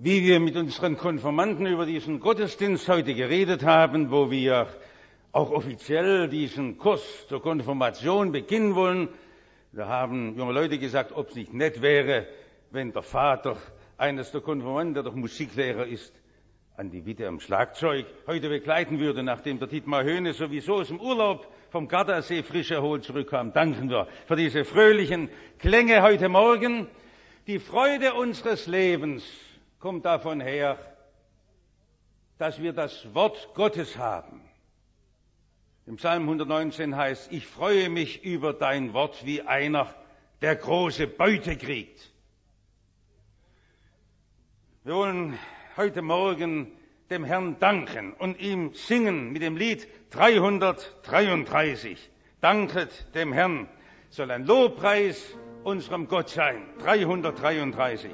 Wie wir mit unseren Konfirmanden über diesen Gottesdienst heute geredet haben, wo wir auch offiziell diesen Kurs zur Konfirmation beginnen wollen, da haben junge Leute gesagt, ob es nicht nett wäre, wenn der Vater eines der Konfirmanden, der doch Musiklehrer ist, an die Witte am Schlagzeug heute begleiten würde, nachdem der Dietmar Höhne sowieso aus dem Urlaub vom Gardasee frisch erholt zurückkam. Danken wir für diese fröhlichen Klänge heute Morgen. Die Freude unseres Lebens kommt davon her, dass wir das Wort Gottes haben. Im Psalm 119 heißt, ich freue mich über dein Wort wie einer, der große Beute kriegt. Wir wollen heute Morgen dem Herrn danken und ihm singen mit dem Lied 333. Danket dem Herrn, soll ein Lobpreis unserem Gott sein. 333.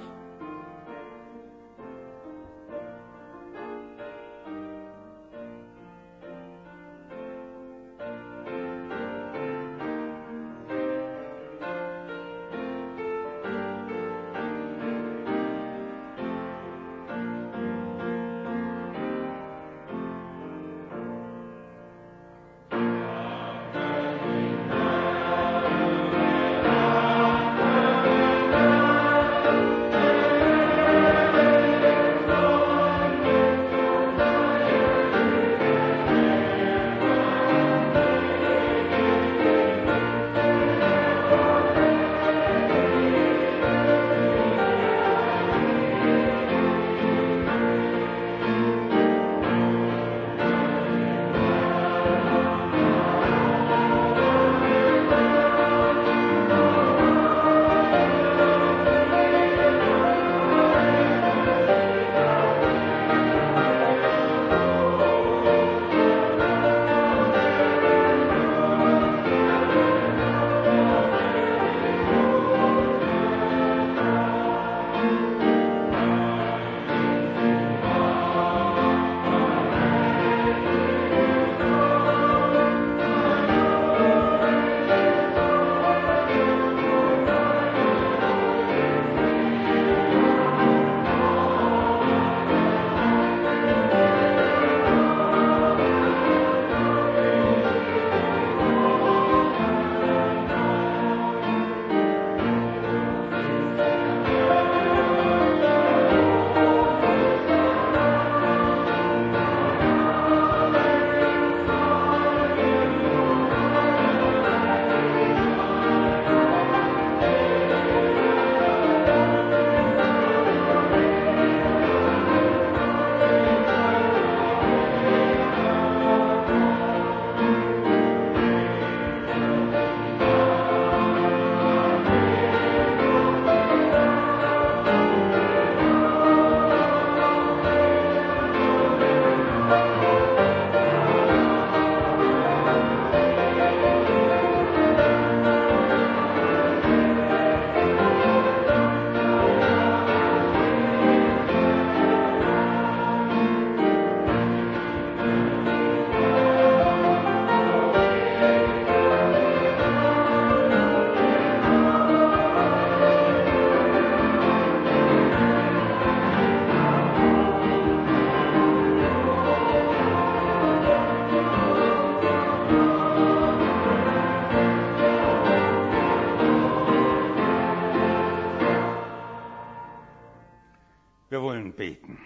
Wir wollen beten.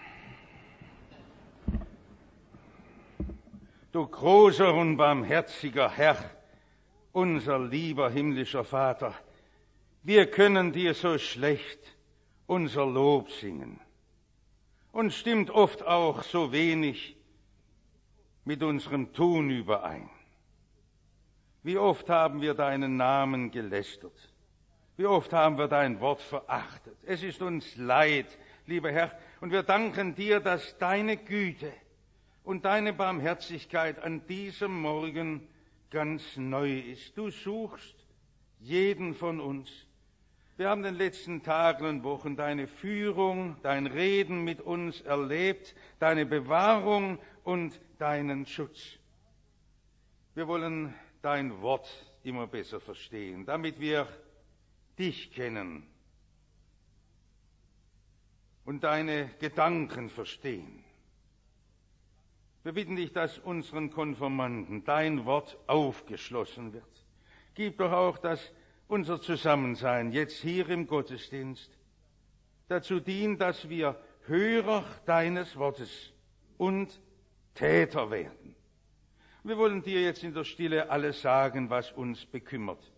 Du großer und barmherziger Herr, unser lieber himmlischer Vater, wir können dir so schlecht unser Lob singen. Und stimmt oft auch so wenig mit unserem Tun überein. Wie oft haben wir deinen Namen gelästert? Wie oft haben wir dein Wort verachtet? Es ist uns leid, lieber Herr, und wir danken dir, dass deine Güte und deine Barmherzigkeit an diesem Morgen ganz neu ist. Du suchst jeden von uns. Wir haben in den letzten Tagen und Wochen deine Führung, dein Reden mit uns erlebt, deine Bewahrung und deinen Schutz. Wir wollen dein Wort immer besser verstehen, damit wir dich kennen und deine Gedanken verstehen. Wir bitten dich, dass unseren Konfirmanden dein Wort aufgeschlossen wird. Gib doch auch, dass unser Zusammensein jetzt hier im Gottesdienst dazu dient, dass wir Hörer deines Wortes und Täter werden. Wir wollen dir jetzt in der Stille alles sagen, was uns bekümmert.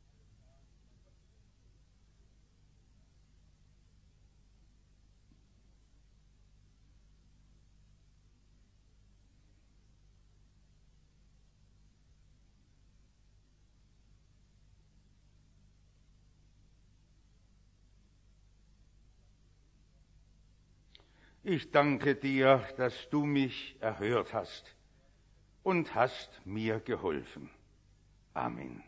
Ich danke dir, dass du mich erhört hast und hast mir geholfen. Amen.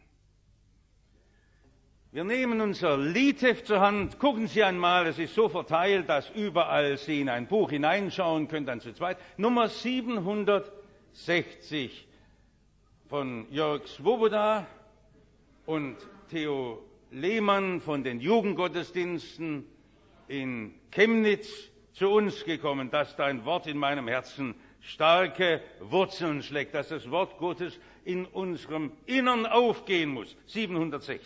Wir nehmen unser Liedheft zur Hand. Gucken Sie einmal, es ist so verteilt, dass überall Sie in ein Buch hineinschauen können, dann zu zweit. Nummer 760 von Jörg Swoboda und Theo Lehmann von den Jugendgottesdiensten in Chemnitz zu uns gekommen, dass dein Wort in meinem Herzen starke Wurzeln schlägt, dass das Wort Gottes in unserem Innern aufgehen muss. 760.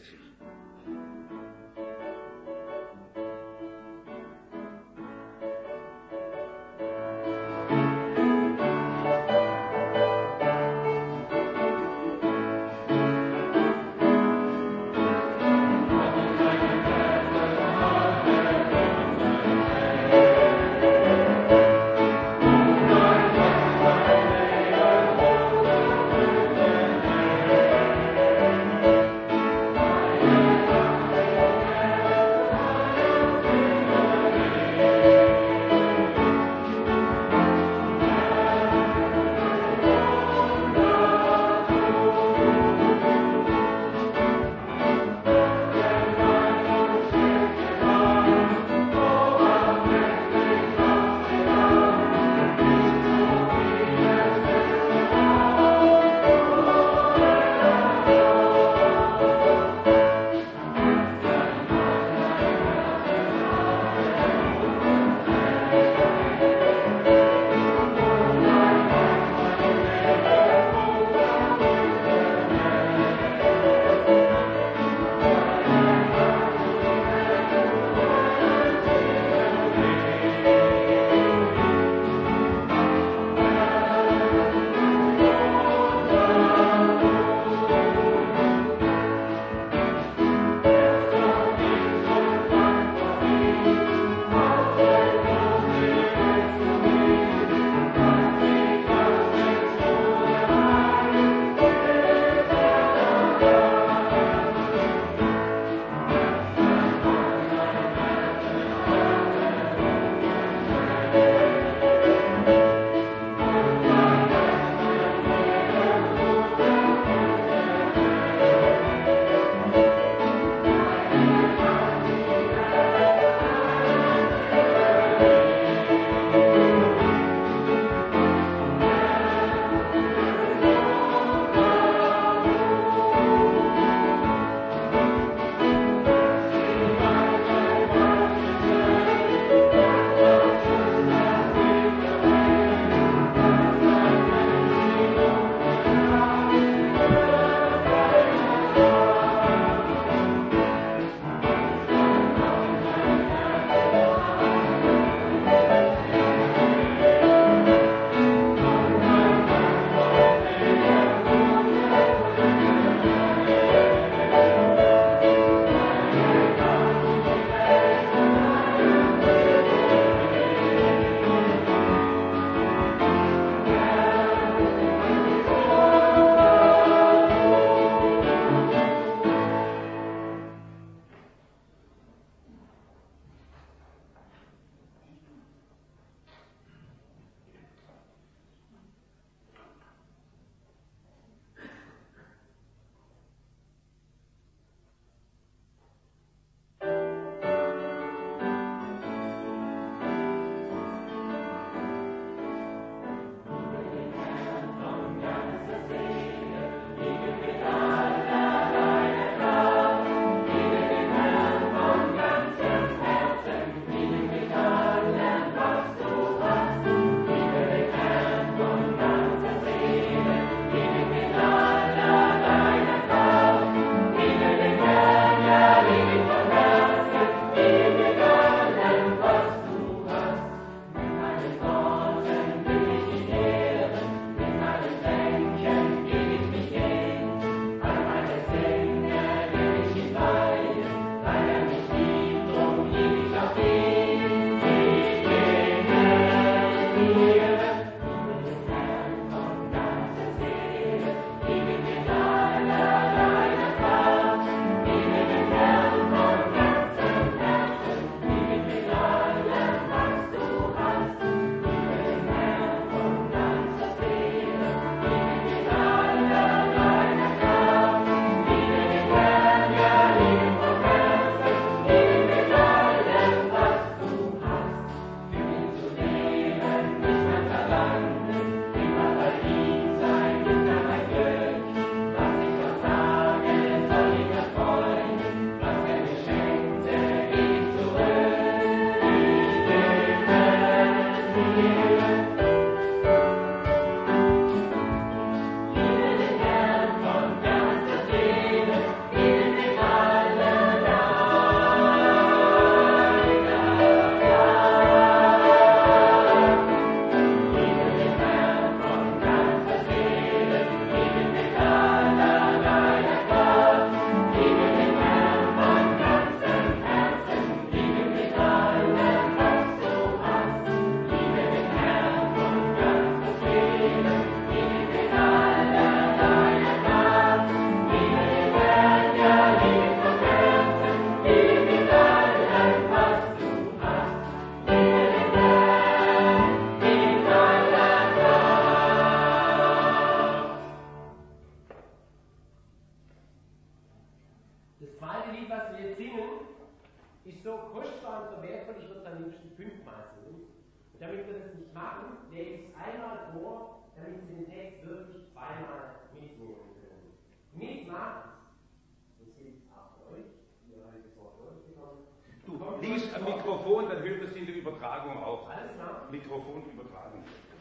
tun. Und damit wir das nicht machen, lese ich es einmal vor, damit Sie den Text wirklich zweimal mitnehmen können. Mitmacht, das gilt auch für euch, die ihr heute das Wort durchgenommen. Du liest am Mikrofon, dann hört es in der Übertragung auch. Alles klar. Mikrofon übertragen.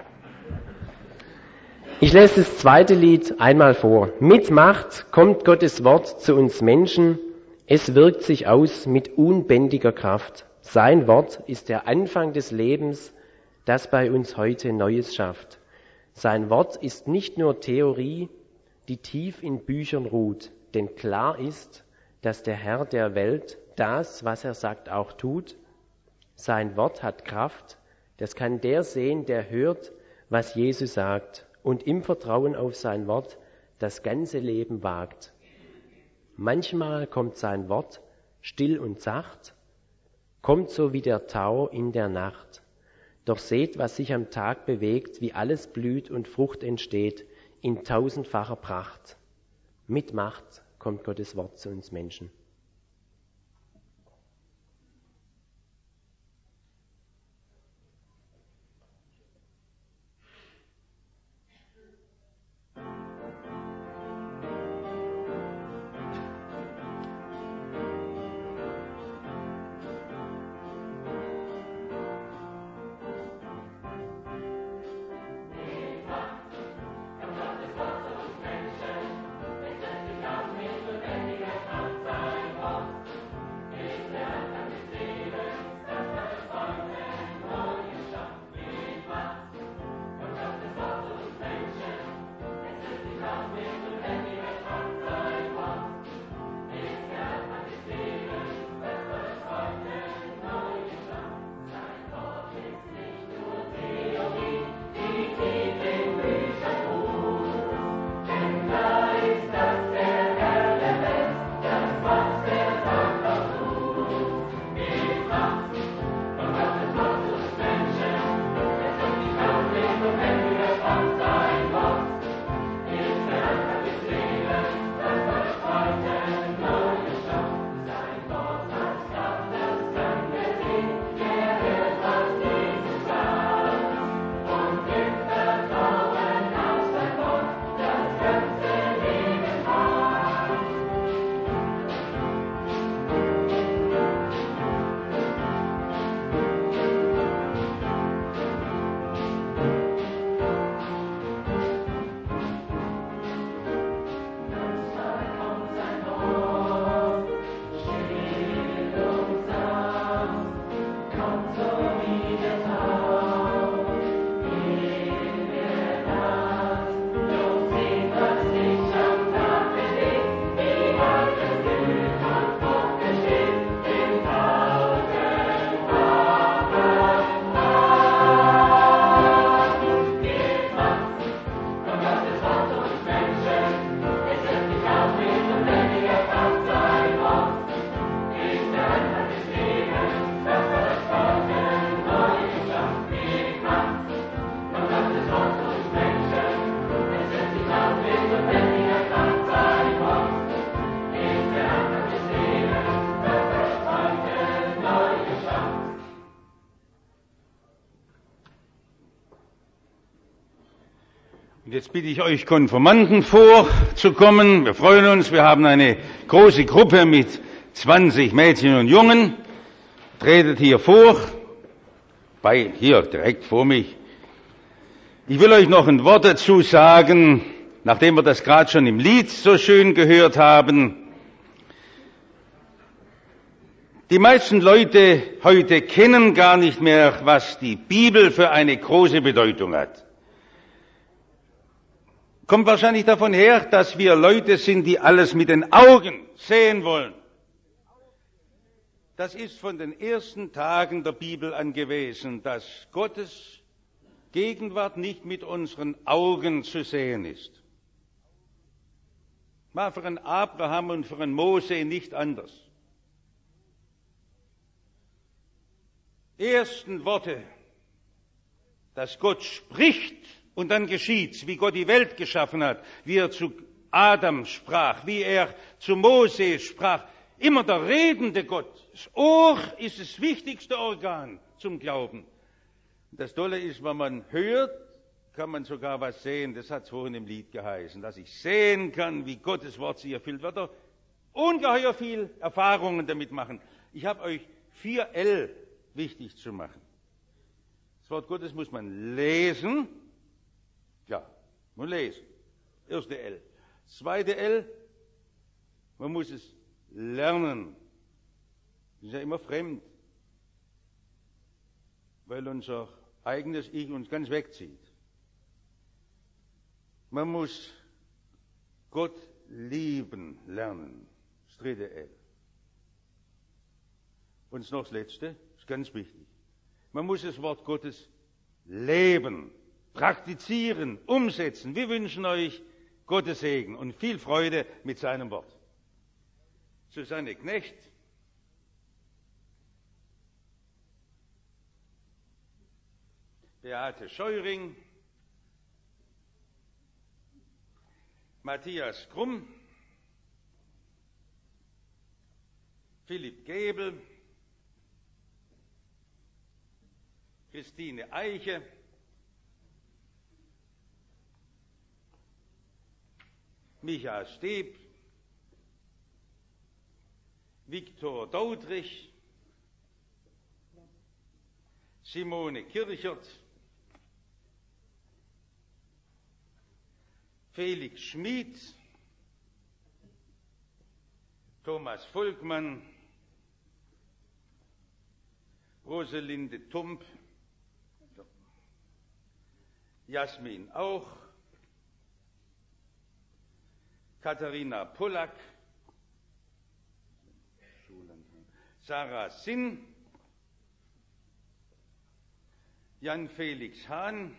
Ich lese das zweite Lied einmal vor. Mit Macht kommt Gottes Wort zu uns Menschen. Es wirkt sich aus mit unbändiger Kraft. Sein Wort ist der Anfang des Lebens, das bei uns heute Neues schafft. Sein Wort ist nicht nur Theorie, die tief in Büchern ruht, denn klar ist, dass der Herr der Welt das, was er sagt, auch tut. Sein Wort hat Kraft, das kann der sehen, der hört, was Jesus sagt und im Vertrauen auf sein Wort das ganze Leben wagt. Manchmal kommt sein Wort still und sacht, kommt so wie der Tau in der Nacht. Doch seht, was sich am Tag bewegt, wie alles blüht und Frucht entsteht in tausendfacher Pracht. Mit Macht kommt Gottes Wort zu uns Menschen. Und jetzt bitte ich euch, Konfirmanden vorzukommen. Wir freuen uns, wir haben eine große Gruppe mit 20 Mädchen und Jungen. Tretet hier vor, hier direkt vor mich. Ich will euch noch ein Wort dazu sagen, nachdem wir das gerade schon im Lied so schön gehört haben. Die meisten Leute heute kennen gar nicht mehr, was die Bibel für eine große Bedeutung hat. Kommt wahrscheinlich davon her, dass wir Leute sind, die alles mit den Augen sehen wollen. Das ist von den ersten Tagen der Bibel an gewesen, dass Gottes Gegenwart nicht mit unseren Augen zu sehen ist. War für einen Abraham und für einen Mose nicht anders. Ersten Worte, dass Gott spricht und dann geschieht's, wie Gott die Welt geschaffen hat, wie er zu Adam sprach, wie er zu Mose sprach. Immer der redende Gott. Das Ohr ist das wichtigste Organ zum Glauben. Das Tolle ist, wenn man hört, kann man sogar was sehen. Das hat es vorhin im Lied geheißen, dass ich sehen kann, wie Gottes Wort sie erfüllt. Wird doch ungeheuer viel Erfahrungen damit machen. Ich habe euch 4 L wichtig zu machen. Das Wort Gottes muss man lesen. Ja, man lesen. Erste L. Zweite L, man muss es lernen. Das ist ja immer fremd, weil unser eigenes Ich uns ganz wegzieht. Man muss Gott lieben lernen. Das dritte L. Und noch das letzte, ist ganz wichtig. Man muss das Wort Gottes leben, praktizieren, umsetzen. Wir wünschen euch Gottes Segen und viel Freude mit seinem Wort. Susanne Knecht, Beate Scheuring, Matthias Krumm, Philipp Gebel, Christine Eiche, Micha Steb, Viktor Daudrich, Simone Kirchert, Felix Schmid, Thomas Volkmann, Roselinde Tump, Jasmin auch, Katharina Pollack, Sarah Sinn, Jan Felix Hahn,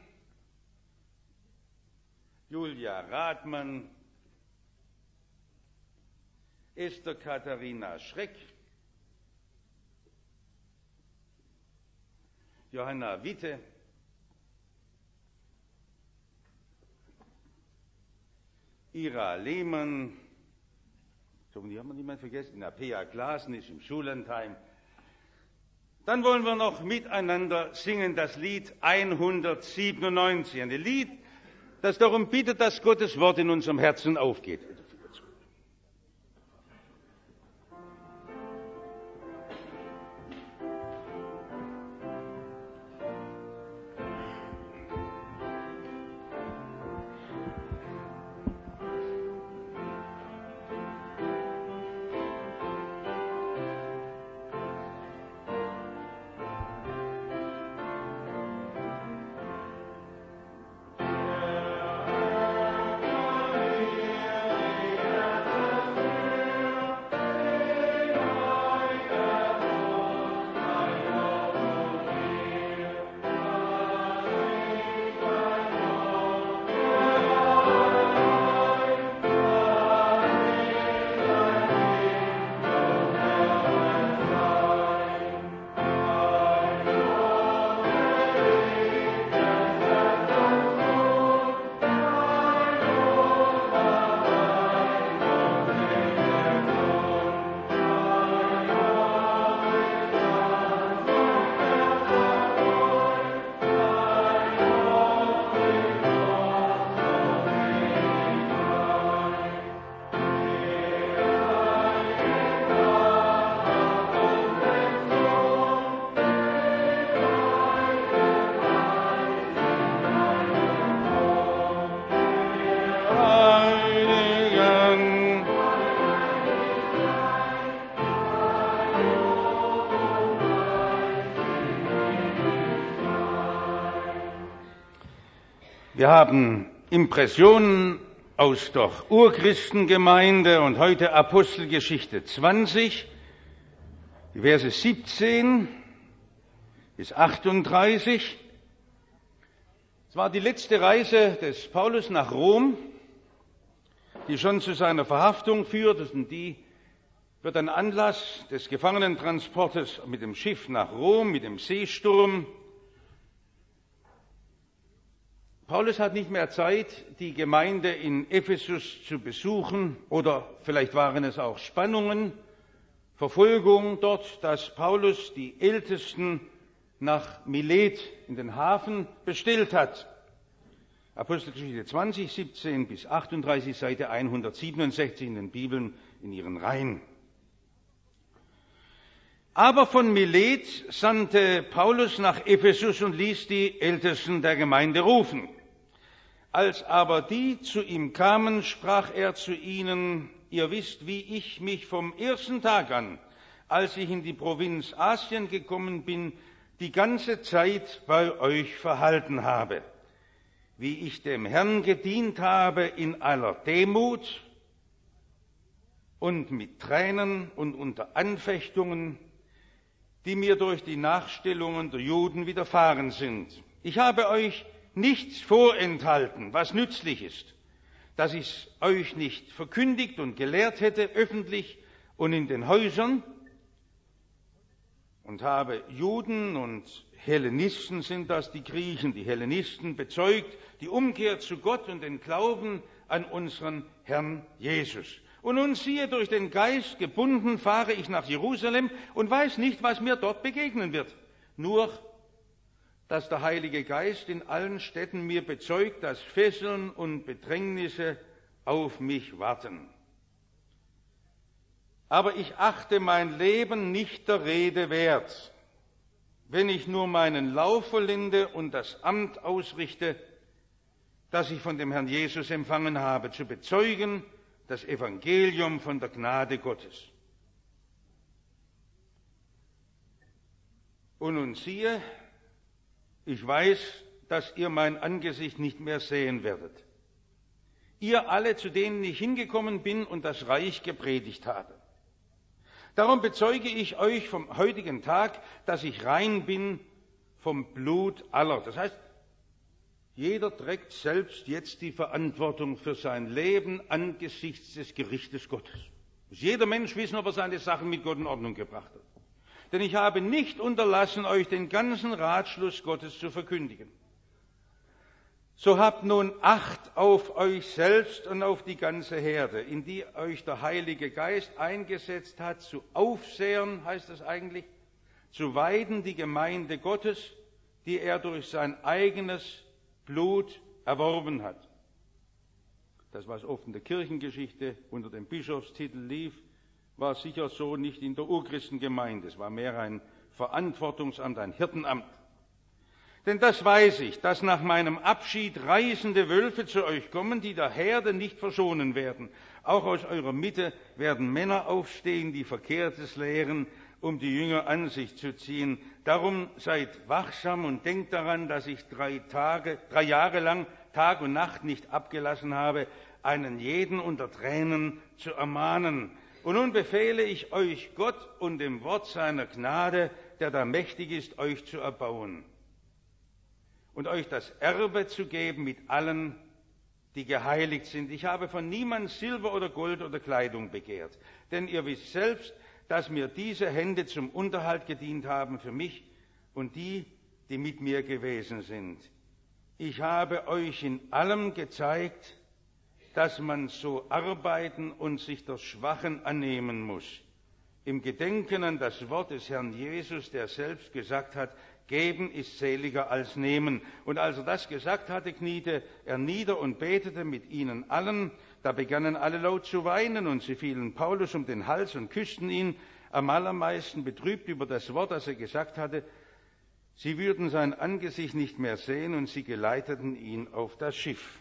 Julia Rathmann, Esther Katharina Schreck, Johanna Witte, Ira Lehmann, die haben wir niemand vergessen, Pea Glasen ist im Schullandheim. Dann wollen wir noch miteinander singen das Lied 197, ein Lied, das darum bittet, dass Gottes Wort in unserem Herzen aufgeht. Wir haben Impressionen aus der Urchristengemeinde und heute Apostelgeschichte 20, die Verse 17 bis 38. Es war die letzte Reise des Paulus nach Rom, die schon zu seiner Verhaftung führt, und die wird ein Anlass des Gefangenentransportes mit dem Schiff nach Rom, mit dem Seesturm. Paulus hat nicht mehr Zeit, die Gemeinde in Ephesus zu besuchen, oder vielleicht waren es auch Spannungen, Verfolgung dort, dass Paulus die Ältesten nach Milet in den Hafen bestellt hat. Apostelgeschichte 20, 17 bis 38, Seite 167 in den Bibeln in ihren Reihen. Aber von Milet sandte Paulus nach Ephesus und ließ die Ältesten der Gemeinde rufen. Als aber die zu ihm kamen, sprach er zu ihnen: Ihr wisst, wie ich mich vom ersten Tag an, als ich in die Provinz Asien gekommen bin, die ganze Zeit bei euch verhalten habe, wie ich dem Herrn gedient habe in aller Demut und mit Tränen und unter Anfechtungen, die mir durch die Nachstellungen der Juden widerfahren sind. Ich habe euch nichts vorenthalten, was nützlich ist, dass ich es euch nicht verkündigt und gelehrt hätte, öffentlich und in den Häusern, und habe Juden und Hellenisten, sind das die Griechen, die Hellenisten, bezeugt, die Umkehr zu Gott und den Glauben an unseren Herrn Jesus. Und nun siehe, durch den Geist gebunden fahre ich nach Jerusalem und weiß nicht, was mir dort begegnen wird. Nur, dass der Heilige Geist in allen Städten mir bezeugt, dass Fesseln und Bedrängnisse auf mich warten. Aber ich achte mein Leben nicht der Rede wert, wenn ich nur meinen Lauf vollende und das Amt ausrichte, das ich von dem Herrn Jesus empfangen habe, zu bezeugen, das Evangelium von der Gnade Gottes. Und nun siehe, ich weiß, dass ihr mein Angesicht nicht mehr sehen werdet. Ihr alle, zu denen ich hingekommen bin und das Reich gepredigt habe. Darum bezeuge ich euch vom heutigen Tag, dass ich rein bin vom Blut aller. Das heißt, jeder trägt selbst jetzt die Verantwortung für sein Leben angesichts des Gerichtes Gottes. Muss jeder Mensch wissen, ob er seine Sachen mit Gott in Ordnung gebracht hat. Denn ich habe nicht unterlassen, euch den ganzen Ratschluss Gottes zu verkündigen. So habt nun Acht auf euch selbst und auf die ganze Herde, in die euch der Heilige Geist eingesetzt hat, zu Aufsehern, heißt es eigentlich, zu weiden die Gemeinde Gottes, die er durch sein eigenes Blut erworben hat. Das, was oft in der Kirchengeschichte unter dem Bischofstitel lief, war sicher so nicht in der Urchristengemeinde. Es war mehr ein Verantwortungsamt, ein Hirtenamt. Denn das weiß ich, dass nach meinem Abschied reißende Wölfe zu euch kommen, die der Herde nicht verschonen werden. Auch aus eurer Mitte werden Männer aufstehen, die Verkehrtes lehren, um die Jünger an sich zu ziehen. Darum seid wachsam und denkt daran, dass ich 3 Jahre lang Tag und Nacht nicht abgelassen habe, einen jeden unter Tränen zu ermahnen. Und nun befehle ich euch Gott und dem Wort seiner Gnade, der da mächtig ist, euch zu erbauen und euch das Erbe zu geben mit allen, die geheiligt sind. Ich habe von niemand Silber oder Gold oder Kleidung begehrt, denn ihr wisst selbst, dass mir diese Hände zum Unterhalt gedient haben für mich und die, die mit mir gewesen sind. Ich habe euch in allem gezeigt, dass man so arbeiten und sich der Schwachen annehmen muss. Im Gedenken an das Wort des Herrn Jesus, der selbst gesagt hat, Geben ist seliger als nehmen. Und als er das gesagt hatte, kniete er nieder und betete mit ihnen allen. Da begannen alle laut zu weinen und sie fielen Paulus um den Hals und küssten ihn, am allermeisten betrübt über das Wort, das er gesagt hatte. Sie würden sein Angesicht nicht mehr sehen und sie geleiteten ihn auf das Schiff.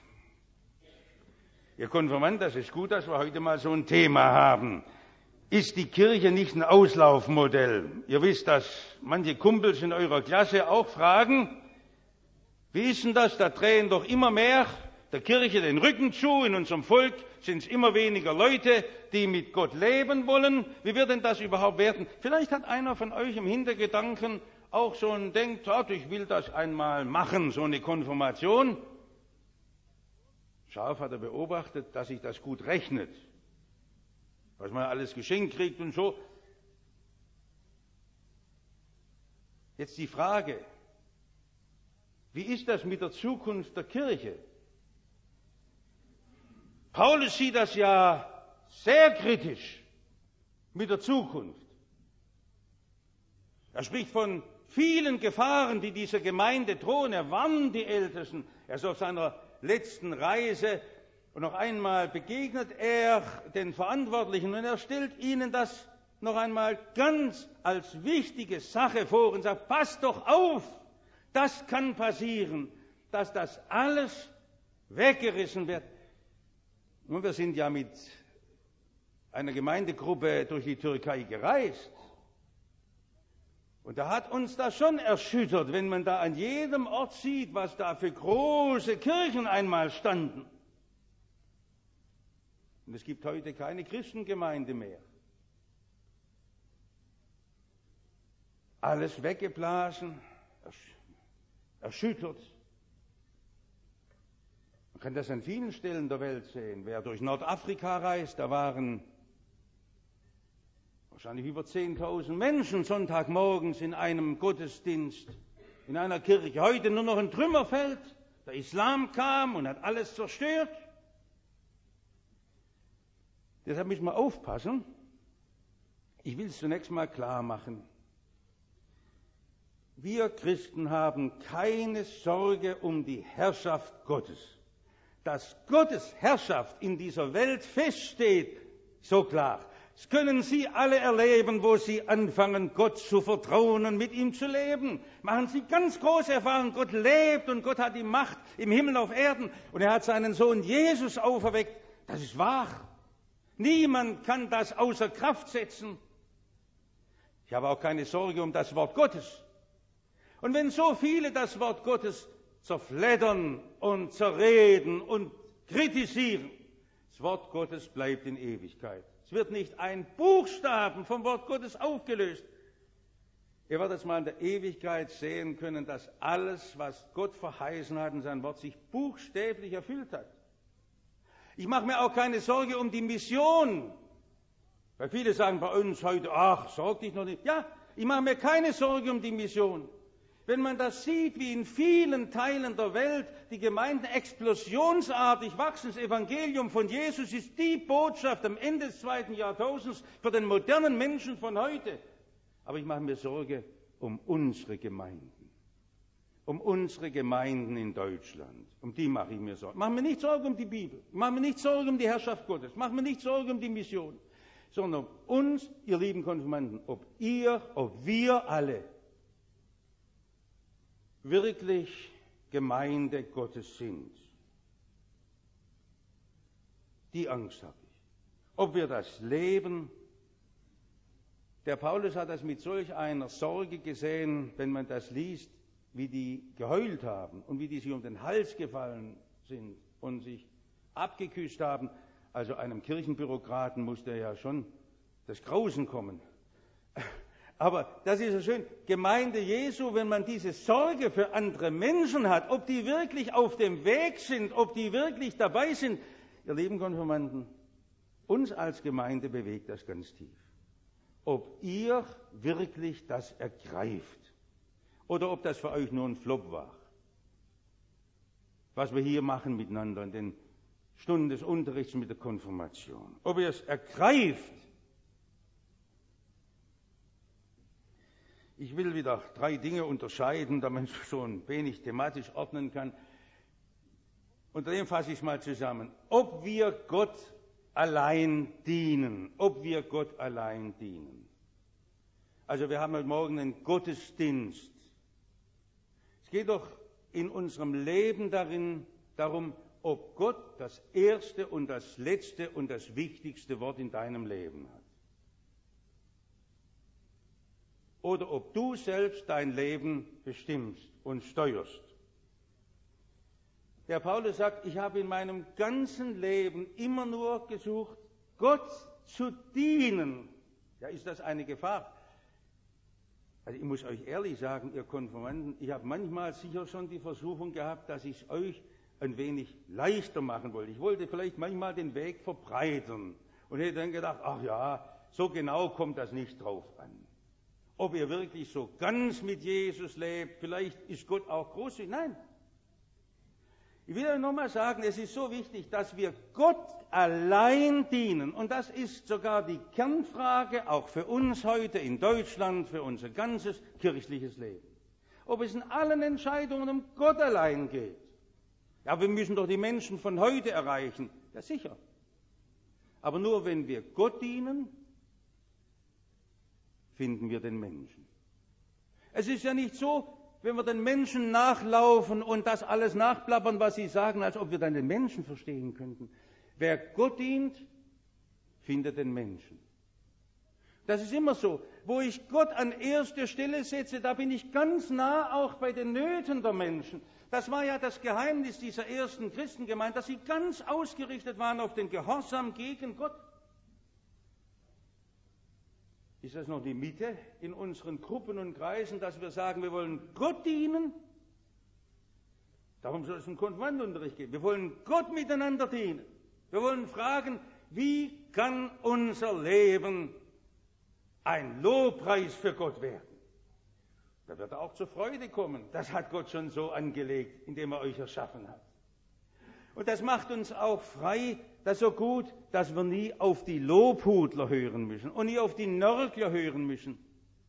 Ihr Konfirmand, das ist gut, dass wir heute mal so ein Thema haben. Ist die Kirche nicht ein Auslaufmodell? Ihr wisst, dass manche Kumpels in eurer Klasse auch fragen, wie ist denn das? Da drehen doch immer mehr der Kirche den Rücken zu. In unserem Volk sind es immer weniger Leute, die mit Gott leben wollen. Wie wird denn das überhaupt werden? Vielleicht hat einer von euch im Hintergedanken auch so ein denkt, ich will das einmal machen, so eine Konfirmation. Scharf hat er beobachtet, dass sich das gut rechnet, was man alles geschenkt kriegt und so. Jetzt die Frage, wie ist das mit der Zukunft der Kirche? Paulus sieht das ja sehr kritisch mit der Zukunft. Er spricht von vielen Gefahren, die dieser Gemeinde drohen. Er warnt die Ältesten. Er ist auf seiner letzten Reise und noch einmal begegnet er den Verantwortlichen und er stellt ihnen das noch einmal ganz als wichtige Sache vor und sagt, passt doch auf, das kann passieren, dass das alles weggerissen wird. Nun, wir sind ja mit einer Gemeindegruppe durch die Türkei gereist. Und da hat uns das schon erschüttert, wenn man da an jedem Ort sieht, was da für große Kirchen einmal standen. Und es gibt heute keine Christengemeinde mehr. Alles weggeblasen, erschüttert. Man kann das an vielen Stellen der Welt sehen. Wer durch Nordafrika reist, da waren wahrscheinlich über 10.000 Menschen Sonntagmorgens in einem Gottesdienst, in einer Kirche. Heute nur noch ein Trümmerfeld. Der Islam kam und hat alles zerstört. Deshalb müssen wir aufpassen. Ich will es zunächst mal klar machen. Wir Christen haben keine Sorge um die Herrschaft Gottes. Dass Gottes Herrschaft in dieser Welt feststeht, so klar. Das können Sie alle erleben, wo Sie anfangen, Gott zu vertrauen und mit ihm zu leben. Machen Sie ganz große Erfahrungen. Gott lebt und Gott hat die Macht im Himmel auf Erden. Und er hat seinen Sohn Jesus auferweckt. Das ist wahr. Niemand kann das außer Kraft setzen. Ich habe auch keine Sorge um das Wort Gottes. Und wenn so viele das Wort Gottes zerfleddern und zerreden und kritisieren, das Wort Gottes bleibt in Ewigkeit. Es wird nicht ein Buchstaben vom Wort Gottes aufgelöst. Ihr werdet es mal in der Ewigkeit sehen können, dass alles, was Gott verheißen hat in seinem Wort, sich buchstäblich erfüllt hat. Ich mache mir auch keine Sorge um die Mission. Weil viele sagen bei uns heute, ach, sorg dich noch nicht. Ja, ich mache mir keine Sorge um die Mission. Wenn man das sieht, wie in vielen Teilen der Welt die Gemeinden explosionsartig wachsen, das Evangelium von Jesus ist die Botschaft am Ende des 2. Jahrtausends für den modernen Menschen von heute. Aber ich mache mir Sorge um unsere Gemeinden. Um unsere Gemeinden in Deutschland. Um die mache ich mir Sorgen. Ich mache mir nicht Sorgen um die Bibel. Ich mache mir nicht Sorgen um die Herrschaft Gottes. Ich mache mir nicht Sorgen um die Mission. Sondern um uns, ihr lieben Konfirmanden, ob wir alle wirklich Gemeinde Gottes sind. Die Angst habe ich. Ob wir das leben. Der Paulus hat das mit solch einer Sorge gesehen, wenn man das liest, wie die geheult haben und wie die sich um den Hals gefallen sind und sich abgeküsst haben. Also einem Kirchenbürokraten musste ja schon das Grausen kommen. Aber das ist so schön, Gemeinde Jesu, wenn man diese Sorge für andere Menschen hat, ob die wirklich auf dem Weg sind, ob die wirklich dabei sind. Ihr lieben Konfirmanden, uns als Gemeinde bewegt das ganz tief. Ob ihr wirklich das ergreift oder ob das für euch nur ein Flop war. Was wir hier machen miteinander in den Stunden des Unterrichts mit der Konfirmation. Ob ihr es ergreift. Ich will wieder 3 Dinge unterscheiden, damit man es so ein wenig thematisch ordnen kann. Unter dem fasse ich es mal zusammen. Ob wir Gott allein dienen. Ob wir Gott allein dienen. Also wir haben heute Morgen einen Gottesdienst. Es geht doch in unserem Leben darum, ob Gott das erste und das letzte und das wichtigste Wort in deinem Leben hat. Oder ob du selbst dein Leben bestimmst und steuerst. Der Paulus sagt, ich habe in meinem ganzen Leben immer nur gesucht, Gott zu dienen. Ja, ist das eine Gefahr? Also ich muss euch ehrlich sagen, ihr Konfirmanden, ich habe manchmal sicher schon die Versuchung gehabt, dass ich es euch ein wenig leichter machen wollte. Ich wollte vielleicht manchmal den Weg verbreitern und hätte dann gedacht, ach ja, so genau kommt das nicht drauf an. Ob ihr wirklich so ganz mit Jesus lebt, vielleicht ist Gott auch großzügig. Nein. Ich will euch nochmal sagen, es ist so wichtig, dass wir Gott allein dienen. Und das ist sogar die Kernfrage, auch für uns heute in Deutschland, für unser ganzes kirchliches Leben. Ob es in allen Entscheidungen um Gott allein geht. Ja, wir müssen doch die Menschen von heute erreichen. Ja, sicher. Aber nur wenn wir Gott dienen, finden wir den Menschen. Es ist ja nicht so, wenn wir den Menschen nachlaufen und das alles nachplappern, was sie sagen, als ob wir dann den Menschen verstehen könnten. Wer Gott dient, findet den Menschen. Das ist immer so. Wo ich Gott an erste Stelle setze, da bin ich ganz nah auch bei den Nöten der Menschen. Das war ja das Geheimnis dieser ersten Christengemeinde, dass sie ganz ausgerichtet waren auf den Gehorsam gegen Gott. Ist das noch die Mitte in unseren Gruppen und Kreisen, dass wir sagen, wir wollen Gott dienen? Darum soll es im Konfirmandenunterricht gehen. Wir wollen Gott miteinander dienen. Wir wollen fragen, wie kann unser Leben ein Lobpreis für Gott werden? Da wird er auch zur Freude kommen. Das hat Gott schon so angelegt, indem er euch erschaffen hat. Und das macht uns auch frei, das so gut, dass wir nie auf die Lobhudler hören müssen und nie auf die Nörgler hören müssen.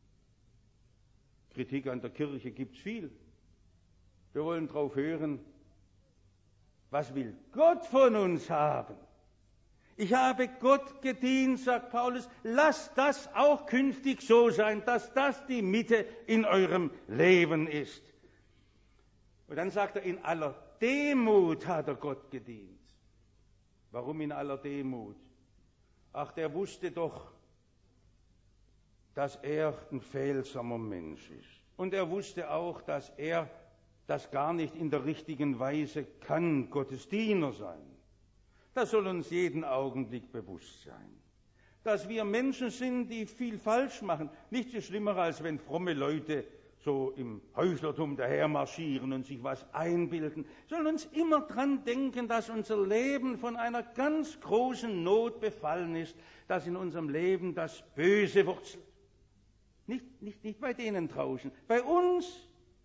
Kritik an der Kirche gibt es viel. Wir wollen drauf hören, was will Gott von uns haben? Ich habe Gott gedient, sagt Paulus, lasst das auch künftig so sein, dass das die Mitte in eurem Leben ist. Und dann sagt er, in aller Demut hat er Gott gedient. Warum in aller Demut? Ach, der wusste doch, dass er ein fehlsamer Mensch ist. Und er wusste auch, dass er das gar nicht in der richtigen Weise kann, Gottes Diener sein. Das soll uns jeden Augenblick bewusst sein. Dass wir Menschen sind, die viel falsch machen. Nichts ist schlimmer, als wenn fromme Leute so im Häuslertum dahermarschieren und sich was einbilden. Wir sollen uns immer dran denken, dass unser Leben von einer ganz großen Not befallen ist, dass in unserem Leben das Böse wurzelt. Nicht bei denen draußen, bei uns.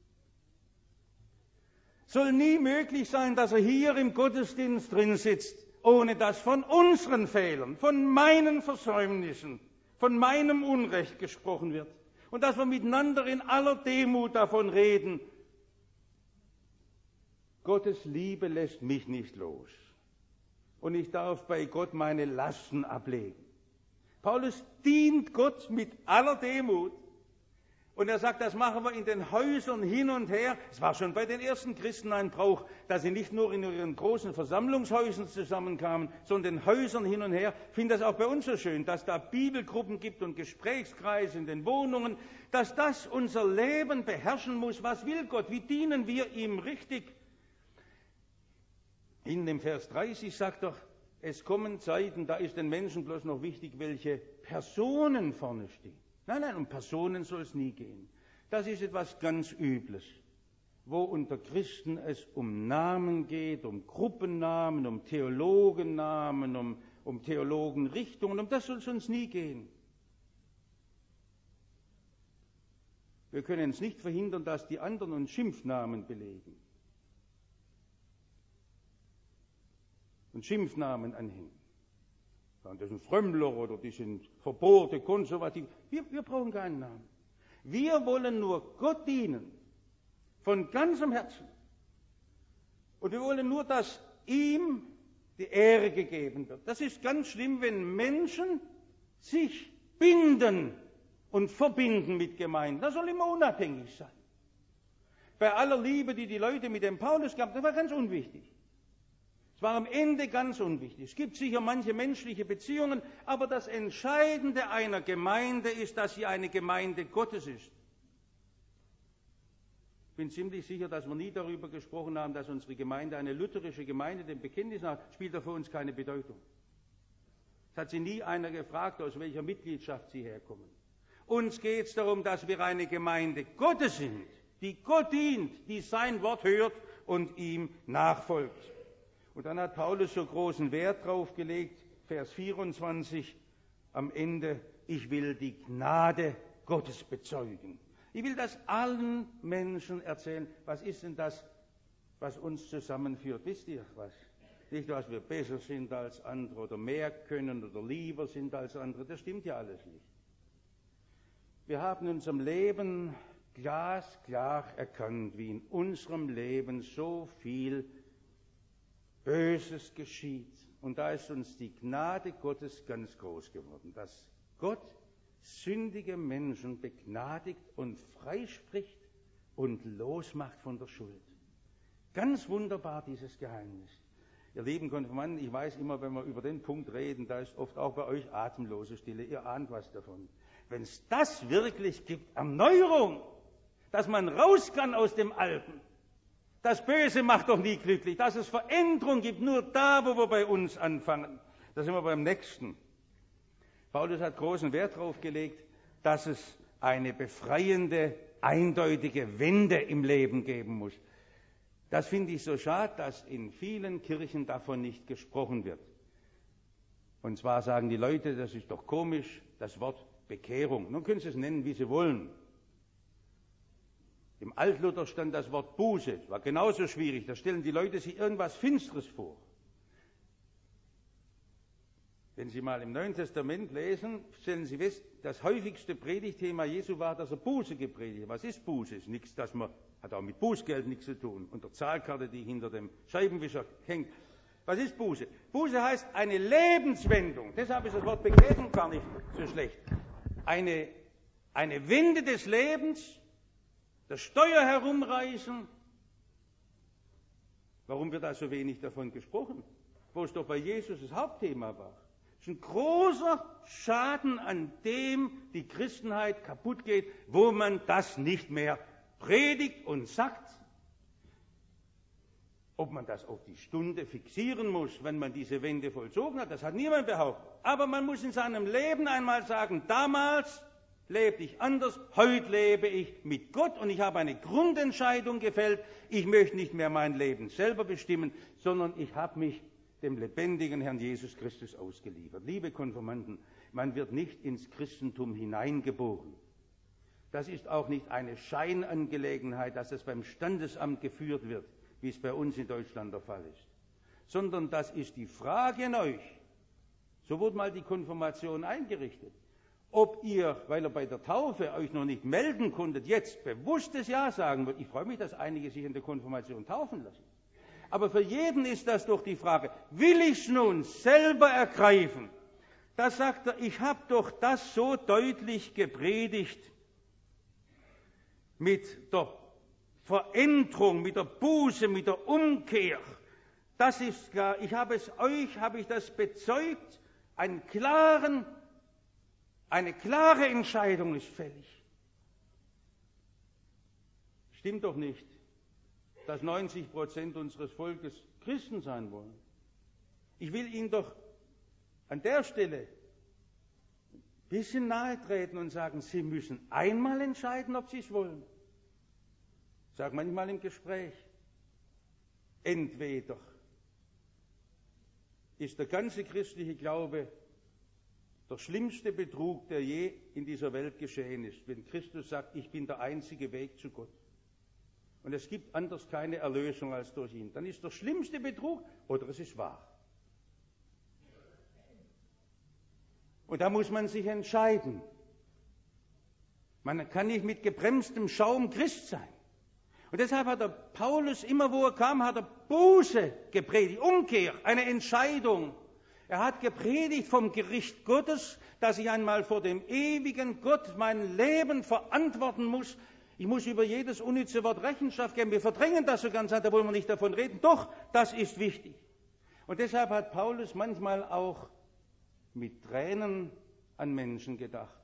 Soll nie möglich sein, dass er hier im Gottesdienst drin sitzt, ohne dass von unseren Fehlern, von meinen Versäumnissen, von meinem Unrecht gesprochen wird. Und dass wir miteinander in aller Demut davon reden, Gottes Liebe lässt mich nicht los. Und ich darf bei Gott meine Lasten ablegen. Paulus dient Gott mit aller Demut. Und er sagt, das machen wir in den Häusern hin und her. Es war schon bei den ersten Christen ein Brauch, dass sie nicht nur in ihren großen Versammlungshäusern zusammenkamen, sondern in Häusern hin und her. Ich finde das auch bei uns so schön, dass da Bibelgruppen gibt und Gesprächskreise in den Wohnungen, dass das unser Leben beherrschen muss. Was will Gott? Wie dienen wir ihm richtig? In dem Vers 30 sagt er, es kommen Zeiten, da ist den Menschen bloß noch wichtig, welche Personen vorne stehen. Nein, um Personen soll es nie gehen. Das ist etwas ganz Übles, wo unter Christen es um Namen geht, um Gruppennamen, um Theologennamen, um Theologenrichtungen, um das soll es uns nie gehen. Wir können es nicht verhindern, dass die anderen uns Schimpfnamen belegen und Schimpfnamen anhängen. Das sind Frömmler oder die sind verbohrte, konservativ. Wir brauchen keinen Namen. Wir wollen nur Gott dienen, von ganzem Herzen. Und wir wollen nur, dass ihm die Ehre gegeben wird. Das ist ganz schlimm, wenn Menschen sich binden und verbinden mit Gemeinden. Das soll immer unabhängig sein. Bei aller Liebe, die die Leute mit dem Paulus gaben, das war ganz unwichtig. Es war am Ende ganz unwichtig. Es gibt sicher manche menschliche Beziehungen, aber das Entscheidende einer Gemeinde ist, dass sie eine Gemeinde Gottes ist. Ich bin ziemlich sicher, dass wir nie darüber gesprochen haben, dass unsere Gemeinde eine lutherische Gemeinde, dem Bekenntnis nach, spielt da für uns keine Bedeutung. Es hat sie nie einer gefragt, aus welcher Mitgliedschaft sie herkommen. Uns geht es darum, dass wir eine Gemeinde Gottes sind, die Gott dient, die sein Wort hört und ihm nachfolgt. Und dann hat Paulus so großen Wert drauf gelegt, Vers 24 am Ende, ich will die Gnade Gottes bezeugen. Ich will das allen Menschen erzählen. Was ist denn das, was uns zusammenführt. Wisst ihr was? Nicht, dass wir besser sind als andere oder mehr können oder lieber sind als andere. Das stimmt ja alles nicht. Wir haben in unserem Leben glasklar erkannt, wie in unserem Leben so viel Böses geschieht. Und da ist uns die Gnade Gottes ganz groß geworden, dass Gott sündige Menschen begnadigt und freispricht und losmacht von der Schuld. Ganz wunderbar, dieses Geheimnis. Ihr lieben Konfirmanden, ich weiß immer, wenn wir über den Punkt reden, da ist oft auch bei euch atemlose Stille. Ihr ahnt was davon. Wenn es das wirklich gibt, Erneuerung, dass man raus kann aus dem Alten. Das Böse macht doch nie glücklich. Dass es Veränderung gibt, nur da, wo wir bei uns anfangen. Da sind wir beim Nächsten. Paulus hat großen Wert darauf gelegt, dass es eine befreiende, eindeutige Wende im Leben geben muss. Das finde ich so schade, dass in vielen Kirchen davon nicht gesprochen wird. Und zwar sagen die Leute, das ist doch komisch, das Wort Bekehrung. Nun können Sie es nennen, wie Sie wollen. Im Altluther stand das Wort Buße, war genauso schwierig. Da stellen die Leute sich irgendwas Finsteres vor. Wenn Sie mal im Neuen Testament lesen, stellen Sie fest, das häufigste Predigtthema Jesu war, dass er Buße gepredigt hat. Was ist Buße? Ist nichts, hat auch mit Bußgeld nichts zu tun. Und der Zahlkarte, die hinter dem Scheibenwischer hängt. Was ist Buße? Buße heißt eine Lebenswendung. Deshalb ist das Wort Bekehrung gar nicht so schlecht. Eine Wende des Lebens, das Steuer herumreißen. Warum wird da so wenig davon gesprochen? Wo es doch bei Jesus das Hauptthema war. Es ist ein großer Schaden, an dem die Christenheit kaputt geht, wo man das nicht mehr predigt und sagt. Ob man das auf die Stunde fixieren muss, wenn man diese Wende vollzogen hat, das hat niemand behauptet. Aber man muss in seinem Leben einmal sagen, damals lebte ich anders, heute lebe ich mit Gott und ich habe eine Grundentscheidung gefällt. Ich möchte nicht mehr mein Leben selber bestimmen, sondern ich habe mich dem lebendigen Herrn Jesus Christus ausgeliefert. Liebe Konfirmanden, man wird nicht ins Christentum hineingeboren. Das ist auch nicht eine Scheinangelegenheit, dass es beim Standesamt geführt wird, wie es bei uns in Deutschland der Fall ist. Sondern das ist die Frage an euch. So wurde mal die Konfirmation eingerichtet. Ob ihr, weil ihr bei der Taufe euch noch nicht melden konntet, jetzt bewusstes Ja sagen würdet. Ich freue mich, dass einige sich in der Konfirmation taufen lassen. Aber für jeden ist das doch die Frage, will ich es nun selber ergreifen? Da sagt er, ich habe doch das so deutlich gepredigt mit der Veränderung, mit der Buße, mit der Umkehr. Das ist klar, habe ich das bezeugt, eine klare Entscheidung ist fällig. Stimmt doch nicht, dass 90% unseres Volkes Christen sein wollen. Ich will Ihnen doch an der Stelle ein bisschen nahe treten und sagen, Sie müssen einmal entscheiden, ob Sie es wollen. Ich sage manchmal im Gespräch, entweder ist der ganze christliche Glaube der schlimmste Betrug, der je in dieser Welt geschehen ist, wenn Christus sagt, ich bin der einzige Weg zu Gott. Und es gibt anders keine Erlösung als durch ihn. Dann ist der schlimmste Betrug oder es ist wahr. Und da muss man sich entscheiden. Man kann nicht mit gebremstem Schaum Christ sein. Und deshalb hat der Paulus immer, wo er kam, hat er Buße gepredigt, Umkehr, eine Entscheidung. Er hat gepredigt vom Gericht Gottes, dass ich einmal vor dem ewigen Gott mein Leben verantworten muss. Ich muss über jedes unnütze Wort Rechenschaft geben. Wir verdrängen das so ganz, da wollen wir nicht davon reden. Doch, das ist wichtig. Und deshalb hat Paulus manchmal auch mit Tränen an Menschen gedacht.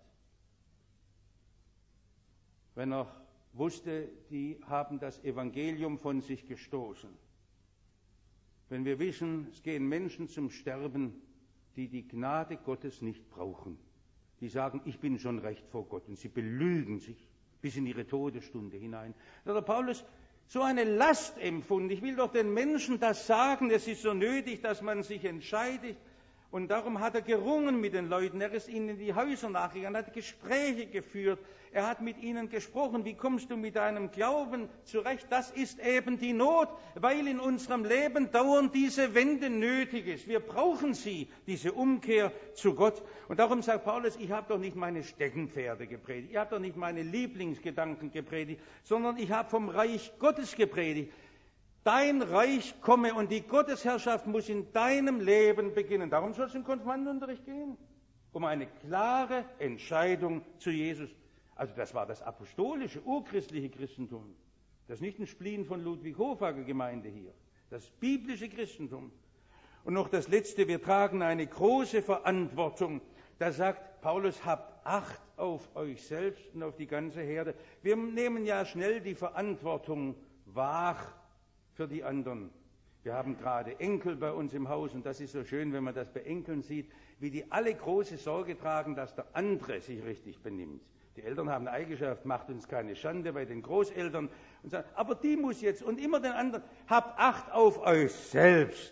Wenn er wusste, die haben das Evangelium von sich gestoßen. Wenn wir wissen, es gehen Menschen zum Sterben, die die Gnade Gottes nicht brauchen. Die sagen, ich bin schon recht vor Gott. Und sie belügen sich bis in ihre Todesstunde hinein. Da hat der Paulus so eine Last empfunden. Ich will doch den Menschen das sagen, es ist so nötig, dass man sich entscheidet. Und darum hat er gerungen mit den Leuten. Er ist ihnen in die Häuser nachgegangen, hat Gespräche geführt. Er hat mit ihnen gesprochen. Wie kommst du mit deinem Glauben zurecht? Das ist eben die Not, weil in unserem Leben dauernd diese Wende nötig ist. Wir brauchen sie, diese Umkehr zu Gott. Und darum sagt Paulus, ich habe doch nicht meine Steckenpferde gepredigt. Ich habe doch nicht meine Lieblingsgedanken gepredigt, sondern ich habe vom Reich Gottes gepredigt. Dein Reich komme und die Gottesherrschaft muss in deinem Leben beginnen. Darum soll es im Konfirmandenunterricht gehen. Um eine klare Entscheidung zu Jesus. Also das war das apostolische, urchristliche Christentum. Das ist nicht ein Spleen von Ludwig Hofager Gemeinde hier. Das biblische Christentum. Und noch das Letzte, wir tragen eine große Verantwortung. Da sagt Paulus, habt Acht auf euch selbst und auf die ganze Herde. Wir nehmen ja schnell die Verantwortung wahr für die anderen. Wir haben gerade Enkel bei uns im Haus und das ist so schön, wenn man das bei Enkeln sieht, wie die alle große Sorge tragen, dass der andere sich richtig benimmt. Die Eltern haben eine Eigenschaft, macht uns keine Schande bei den Großeltern und sagen, aber die muss jetzt und immer den anderen, habt Acht auf euch selbst.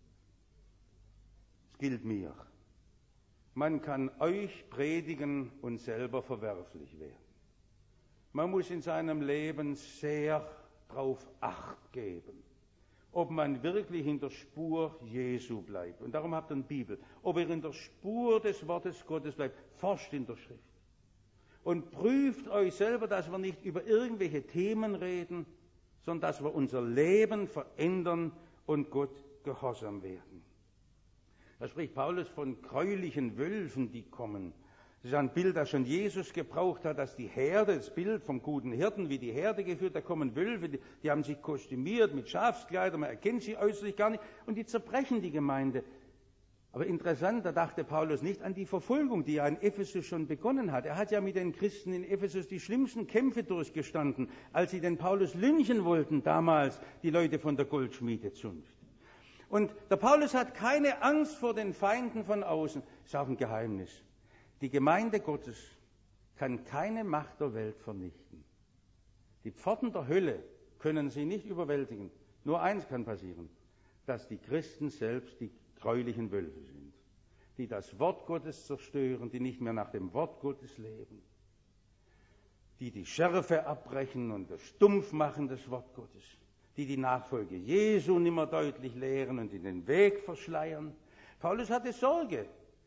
Das gilt mir. Man kann euch predigen und selber verwerflich werden. Man muss in seinem Leben sehr drauf Acht geben, ob man wirklich in der Spur Jesu bleibt. Und darum habt ihr eine Bibel. Ob ihr in der Spur des Wortes Gottes bleibt, forscht in der Schrift. Und prüft euch selber, dass wir nicht über irgendwelche Themen reden, sondern dass wir unser Leben verändern und Gott gehorsam werden. Da spricht Paulus von gräulichen Wölfen, die kommen. Das ist ein Bild, das schon Jesus gebraucht hat, dass die Herde, das Bild vom guten Hirten, wie die Herde geführt, da kommen Wölfe, die haben sich kostümiert mit Schafskleidern, man erkennt sie äußerlich gar nicht und die zerbrechen die Gemeinde. Aber interessant, da dachte Paulus nicht an die Verfolgung, die ja in Ephesus schon begonnen hat. Er hat ja mit den Christen in Ephesus die schlimmsten Kämpfe durchgestanden, als sie den Paulus lynchen wollten, damals die Leute von der Goldschmiedezunft. Und der Paulus hat keine Angst vor den Feinden von außen. Das ist auch ein Geheimnis. Die Gemeinde Gottes kann keine Macht der Welt vernichten. Die Pforten der Hölle können sie nicht überwältigen. Nur eins kann passieren, dass die Christen selbst die gräulichen Wölfe sind, die das Wort Gottes zerstören, die nicht mehr nach dem Wort Gottes leben, die die Schärfe abbrechen und das Stumpfmachen des Wort Gottes, die die Nachfolge Jesu nicht mehr deutlich lehren und die den Weg verschleiern. Paulus hatte Sorge.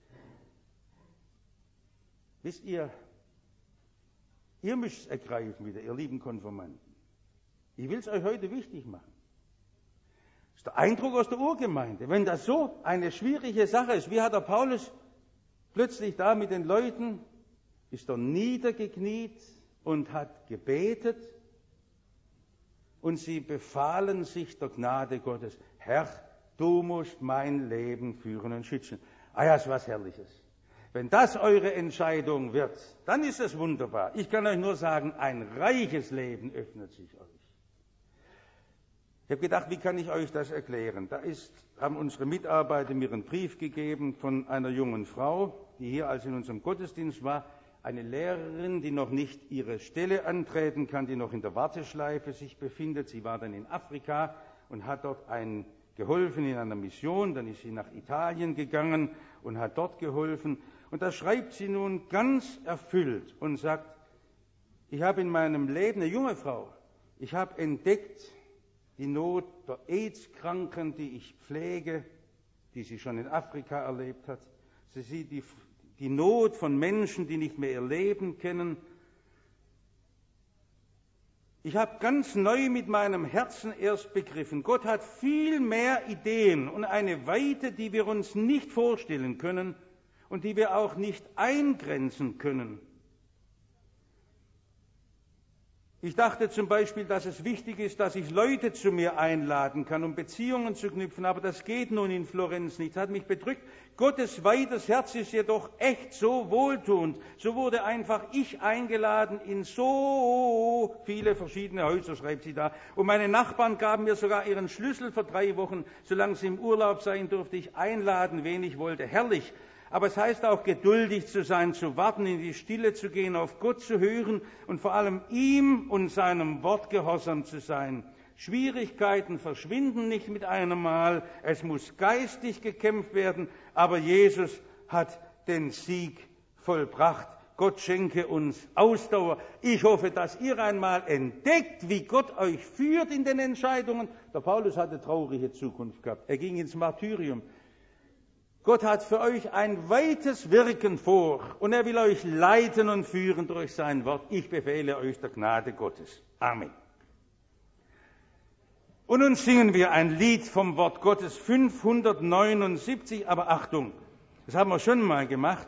Wisst ihr, ihr müsst es ergreifen wieder, ihr lieben Konfirmanden. Ich will es euch heute wichtig machen. Das ist der Eindruck aus der Urgemeinde. Wenn das so eine schwierige Sache ist, wie hat der Paulus plötzlich da mit den Leuten, ist er niedergekniet und hat gebetet und sie befahlen sich der Gnade Gottes. Herr, du musst mein Leben führen und schützen. Ah ja, ist was Herrliches. Wenn das eure Entscheidung wird, dann ist es wunderbar. Ich kann euch nur sagen, ein reiches Leben öffnet sich euch. Ich habe gedacht, wie kann ich euch das erklären? Haben unsere Mitarbeiter mir einen Brief gegeben von einer jungen Frau, die hier also in unserem Gottesdienst war, eine Lehrerin, die noch nicht ihre Stelle antreten kann, die noch in der Warteschleife sich befindet. Sie war dann in Afrika und hat dort geholfen in einer Mission, dann ist sie nach Italien gegangen und hat dort geholfen. Und da schreibt sie nun ganz erfüllt und sagt, ich habe in meinem Leben, eine junge Frau, ich habe entdeckt die Not der AIDS-Kranken, die ich pflege, die sie schon in Afrika erlebt hat. Sie sieht die Not von Menschen, die nicht mehr ihr Leben kennen. Ich habe ganz neu mit meinem Herzen erst begriffen, Gott hat viel mehr Ideen und eine Weite, die wir uns nicht vorstellen können und die wir auch nicht eingrenzen können. Ich dachte zum Beispiel, dass es wichtig ist, dass ich Leute zu mir einladen kann, um Beziehungen zu knüpfen, aber das geht nun in Florenz nicht. Das hat mich bedrückt. Gottes weites Herz ist jedoch echt so wohltuend. So wurde einfach ich eingeladen in so viele verschiedene Häuser, schreibt sie da. Und meine Nachbarn gaben mir sogar ihren Schlüssel für 3 Wochen. Solange sie im Urlaub seien, durfte ich einladen, wen ich wollte. Herrlich. Aber es heißt auch, geduldig zu sein, zu warten, in die Stille zu gehen, auf Gott zu hören und vor allem ihm und seinem Wort gehorsam zu sein. Schwierigkeiten verschwinden nicht mit einem Mal. Es muss geistig gekämpft werden, aber Jesus hat den Sieg vollbracht. Gott schenke uns Ausdauer. Ich hoffe, dass ihr einmal entdeckt, wie Gott euch führt in den Entscheidungen. Der Paulus hatte traurige Zukunft gehabt. Er ging ins Martyrium. Gott hat für euch ein weites Wirken vor und er will euch leiten und führen durch sein Wort. Ich befehle euch der Gnade Gottes. Amen. Und nun singen wir ein Lied vom Wort Gottes 579, aber Achtung, das haben wir schon mal gemacht.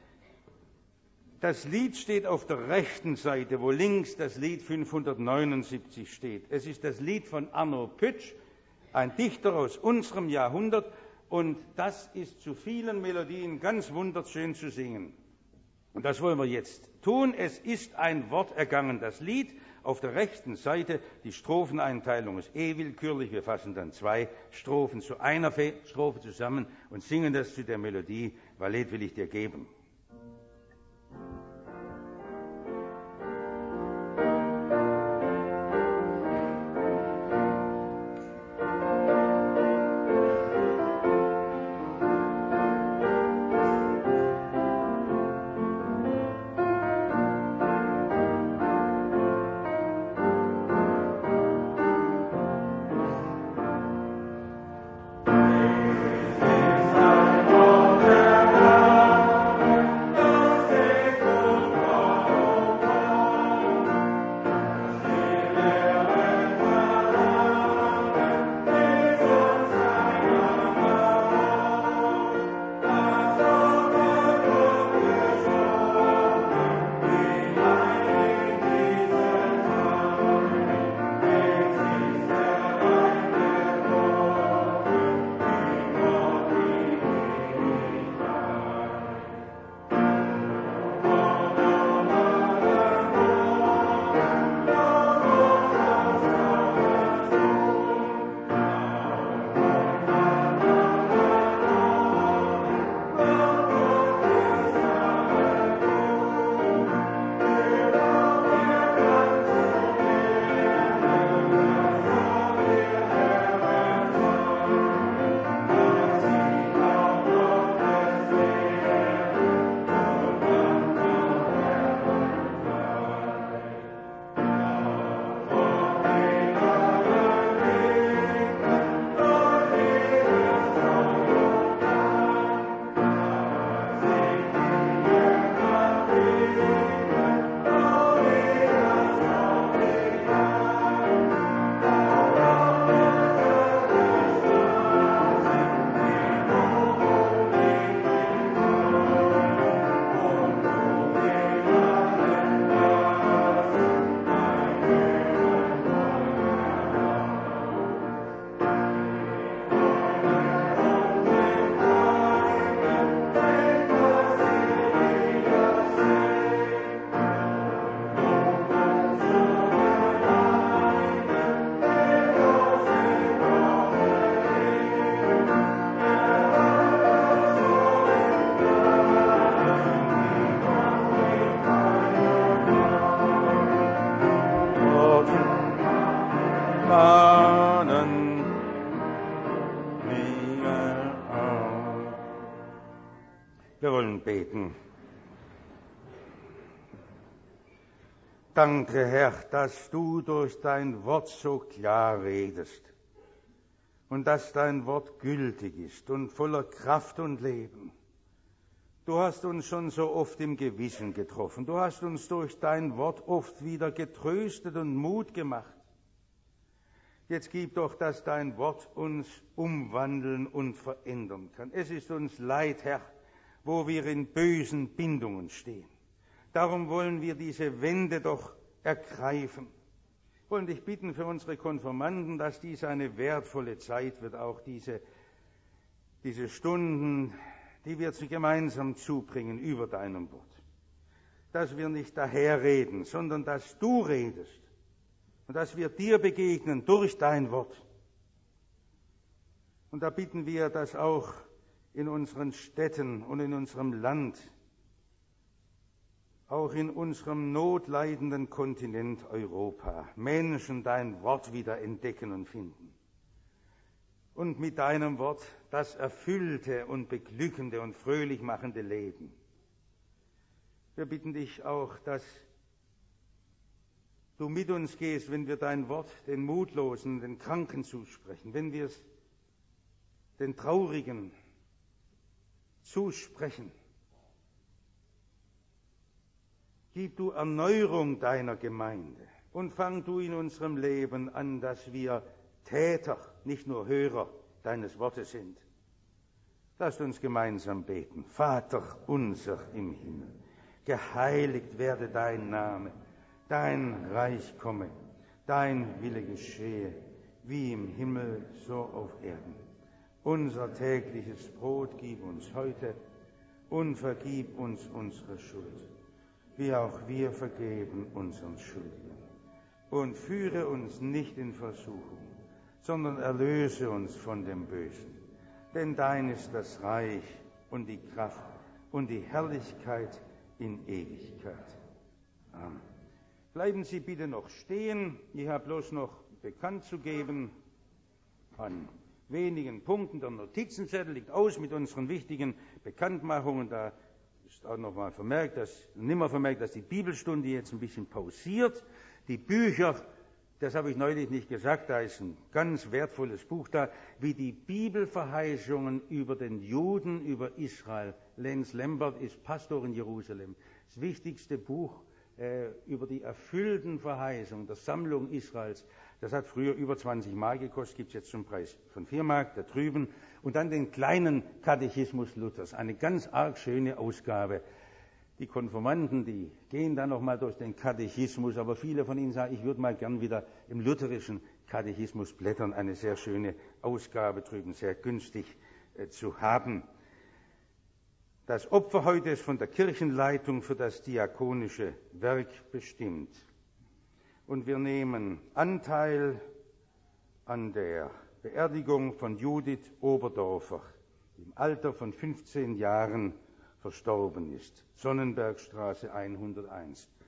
Das Lied steht auf der rechten Seite, wo links das Lied 579 steht. Es ist das Lied von Arno Pötsch, ein Dichter aus unserem Jahrhundert, und das ist zu vielen Melodien ganz wunderschön zu singen. Und das wollen wir jetzt tun. Es ist ein Wort ergangen, das Lied. Auf der rechten Seite, die Stropheneinteilung ist willkürlich. Wir fassen dann 2 Strophen zu einer Strophe zusammen und singen das zu der Melodie. Valet will ich dir geben. Wir wollen beten. Danke, Herr, dass du durch dein Wort so klar redest und dass dein Wort gültig ist und voller Kraft und Leben. Du hast uns schon so oft im Gewissen getroffen. Du hast uns durch dein Wort oft wieder getröstet und Mut gemacht. Jetzt gib doch, dass dein Wort uns umwandeln und verändern kann. Es ist uns leid, Herr, wo wir in bösen Bindungen stehen. Darum wollen wir diese Wende doch ergreifen. Wir wollen dich bitten für unsere Konfirmanden, dass dies eine wertvolle Zeit wird, auch diese Stunden, die wir gemeinsam zubringen über deinem Wort. Dass wir nicht daherreden, sondern dass du redest und dass wir dir begegnen durch dein Wort. Und da bitten wir, dass auch in unseren Städten und in unserem Land auch in unserem notleidenden Kontinent Europa Menschen dein Wort wieder entdecken und finden. Und mit deinem Wort das erfüllte und beglückende und fröhlich machende Leben. Wir bitten dich auch, dass du mit uns gehst, wenn wir dein Wort den Mutlosen, den Kranken zusprechen, wenn wir es den Traurigen zusprechen. Gib du Erneuerung deiner Gemeinde und fang du in unserem Leben an, dass wir Täter, nicht nur Hörer deines Wortes sind. Lasst uns gemeinsam beten. Vater unser im Himmel, geheiligt werde dein Name, dein Reich komme, dein Wille geschehe, wie im Himmel, so auf Erden. Unser tägliches Brot gib uns heute und vergib uns unsere Schuld, wie auch wir vergeben unseren Schuldigen. Und führe uns nicht in Versuchung, sondern erlöse uns von dem Bösen. Denn dein ist das Reich und die Kraft und die Herrlichkeit in Ewigkeit. Amen. Bleiben Sie bitte noch stehen. Ich habe bloß noch bekannt zu geben an wenigen Punkten. Der Notizenzettel liegt aus mit unseren wichtigen Bekanntmachungen. Da ist auch noch mal vermerkt, dass die Bibelstunde jetzt ein bisschen pausiert. Die Bücher, das habe ich neulich nicht gesagt, da ist ein ganz wertvolles Buch da, wie die Bibelverheißungen über den Juden, über Israel. Lenz Lambert ist Pastor in Jerusalem. Das wichtigste Buch über die erfüllten Verheißungen der Sammlung Israels. Das hat früher über 20 Mark gekostet, gibt es jetzt zum Preis von 4 Mark da drüben. Und dann den kleinen Katechismus Luthers, eine ganz arg schöne Ausgabe. Die Konfirmanden, die gehen dann nochmal durch den Katechismus, aber viele von ihnen sagen, ich würde mal gern wieder im lutherischen Katechismus blättern. Eine sehr schöne Ausgabe drüben, sehr günstig zu haben. Das Opfer heute ist von der Kirchenleitung für das diakonische Werk bestimmt. Und wir nehmen Anteil an der Beerdigung von Judith Oberdorfer, die im Alter von 15 Jahren verstorben ist. Sonnenbergstraße 101.